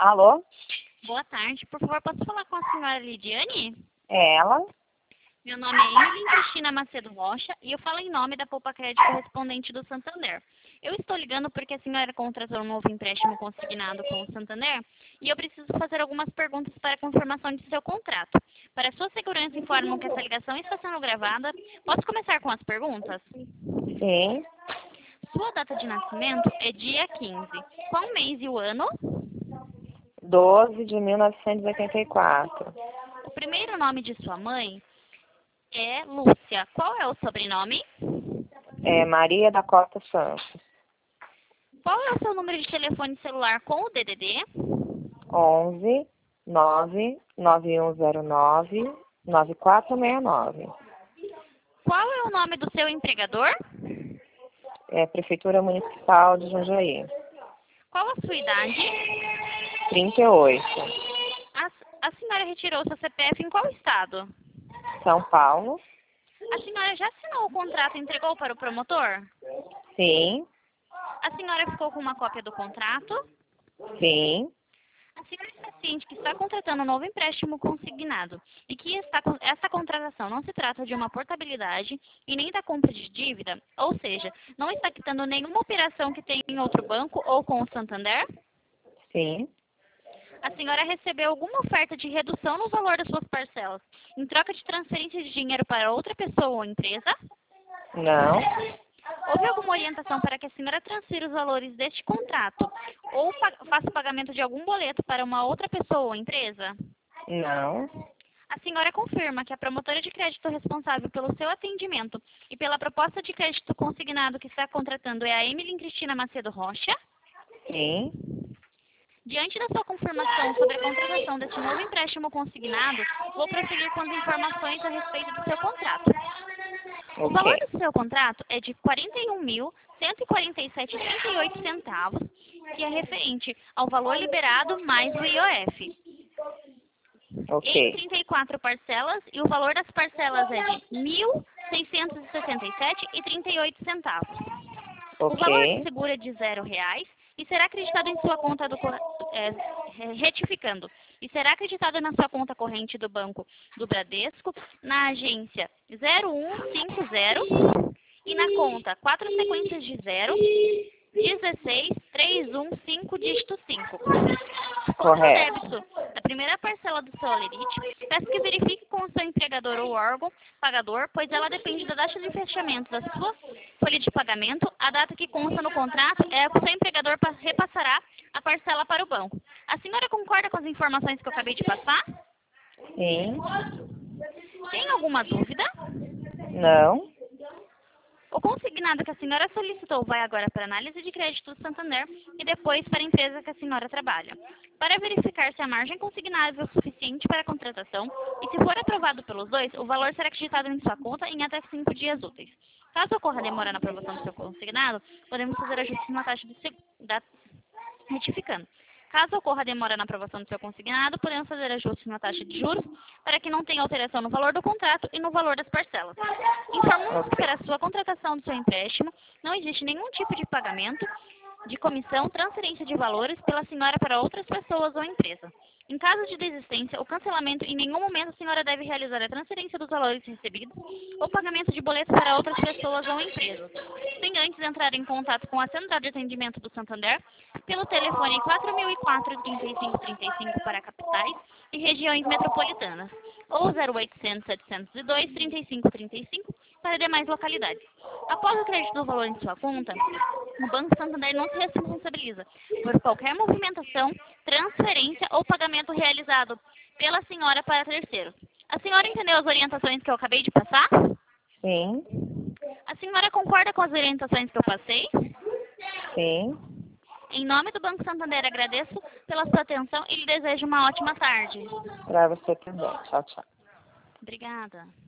Alô? Boa tarde. Por favor, posso falar com a senhora Lidiane? É ela? Meu nome é Emily Cristina Macedo Rocha e eu falo em nome da Poupa Crédito correspondente do Santander. Eu estou ligando porque a senhora contratou um novo empréstimo consignado com o Santander e eu preciso fazer algumas perguntas para a confirmação de seu contrato. Para sua segurança, informam que essa ligação está sendo gravada. Posso começar com as perguntas? Sim. Sua data de nascimento é dia 15. Qual mês e o ano? 12 de 1984. O primeiro nome de sua mãe é Lúcia. Qual é o sobrenome? É Maria da Costa Santos. Qual é o seu número de telefone celular com o DDD? 11 9 9109 9469. Qual é o nome do seu empregador? É Prefeitura Municipal de Jundiaí. Qual a sua idade? 38. A senhora retirou seu CPF em qual estado? São Paulo. A senhora já assinou o contrato e entregou para o promotor? Sim. A senhora ficou com uma cópia do contrato? Sim. A senhora está ciente que está contratando um novo empréstimo consignado e que essa contratação não se trata de uma portabilidade e nem da compra de dívida, ou seja, não está quitando nenhuma operação que tem em outro banco ou com o Santander? Sim. A senhora recebeu alguma oferta de redução no valor das suas parcelas em troca de transferência de dinheiro para outra pessoa ou empresa? Não. Houve alguma orientação para que a senhora transfira os valores deste contrato ou faça o pagamento de algum boleto para uma outra pessoa ou empresa? Não. A senhora confirma que a promotora de crédito responsável pelo seu atendimento e pela proposta de crédito consignado que está contratando é a Emily Cristina Macedo Rocha? Sim. Diante da sua confirmação sobre a contratação deste novo empréstimo consignado, vou prosseguir com as informações a respeito do seu contrato. O valor Ok. do seu contrato é de R$ 41.147,38, que é referente ao valor liberado mais o IOF. Em Ok. 34 parcelas, e o valor das parcelas é de R$ 1.667,38. O valor do Ok. seguro é de R$ 0 e será acreditado em sua conta retificando. E será acreditado na sua conta corrente do Banco do Bradesco, na agência 0150 e na conta 4 sequências de 0, 16, 315, dígito 5. Quanto ao Correto. débito da primeira parcela do seu alerite, peço que verifique com o seu empregador ou órgão pagador, pois ela depende da data de fechamento da sua folha de pagamento. A data que consta no contrato é a que o seu empregador repassará a parcela para o banco. A senhora concorda com as informações que eu acabei de passar? Sim. Tem alguma dúvida? Não. O consignado que a senhora solicitou vai agora para a análise de crédito do Santander e depois para a empresa que a senhora trabalha, para verificar se a margem consignável é o suficiente para a contratação e, se for aprovado pelos dois, o valor será acreditado em sua conta em até 5 dias úteis. Caso ocorra demora na aprovação do seu consignado, podemos fazer ajustes na taxa retificando. Caso ocorra demora na aprovação do seu consignado, podemos fazer ajustes na taxa de juros para que não tenha alteração no valor do contrato e no valor das parcelas. Informamos que para a sua contratação do seu empréstimo não existe nenhum tipo de pagamento de comissão, transferência de valores pela senhora para outras pessoas ou empresa. Em caso de desistência ou cancelamento, em nenhum momento a senhora deve realizar a transferência dos valores recebidos ou pagamento de boletos para outras pessoas ou empresas, sem antes entrar em contato com a Central de Atendimento do Santander pelo telefone 4004-3535 para capitais e regiões metropolitanas, ou 0800-702-3535 para demais localidades. Após o crédito do valor em sua conta, o Banco Santander não se responsabiliza por qualquer movimentação, transferência ou pagamento realizado pela senhora para terceiros. A senhora entendeu as orientações que eu acabei de passar? Sim. A senhora concorda com as orientações que eu passei? Sim. Em nome do Banco Santander, agradeço pela sua atenção e lhe desejo uma ótima tarde. Para você também. Tchau, tchau. Obrigada.